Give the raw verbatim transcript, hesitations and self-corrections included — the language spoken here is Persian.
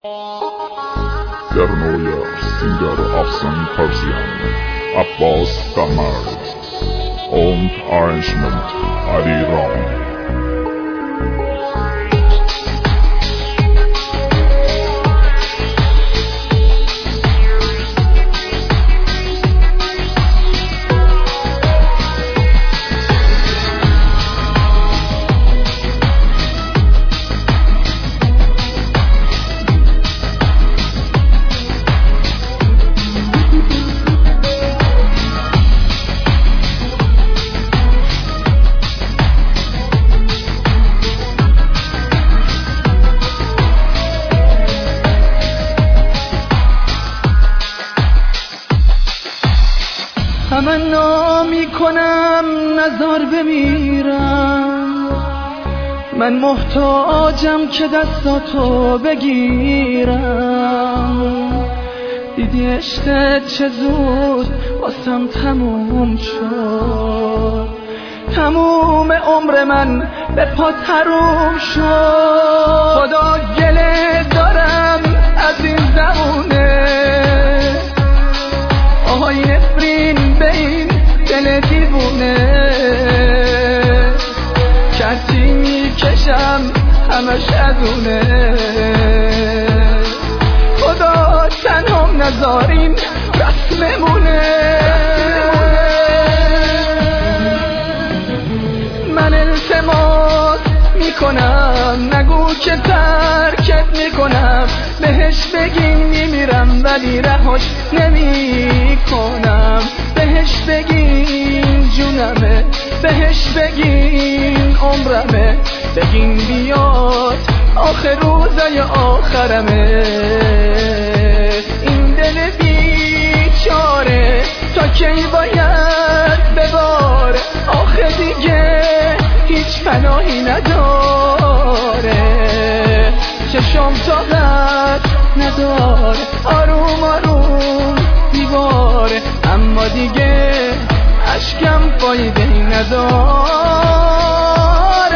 Dernoya, singer of Sun Persian, Abbas Qamar, owned arrangement, Ali Ram. تمنا می کنم نزار بمیرم، من محتاجم که دستاتو بگیرم. دیدی عشقت چه زود واسم تموم شد، تموم عمر من به پا تروم شد. خدا گله دارم از این زمونه، آهای نفرین به این دل دیوونه، کسی میکشم همش ازونه. خدا تنهام نذارین رسممونه. من التماس میکنم نگو که ترکت میکنم، بهش بگین میمیرم ولی رهاش نمی کنم. بهش بگین جونمه، بهش بگین عمرمه، بگین بیاد آخر روزای آخرمه. این دل بیچاره تا کی باید بباره، آخه دیگه هیچ پناهی نداره. چشم طاقت نداره، آروم آروم دیواره، اما دیگه اشکم فایده نداره.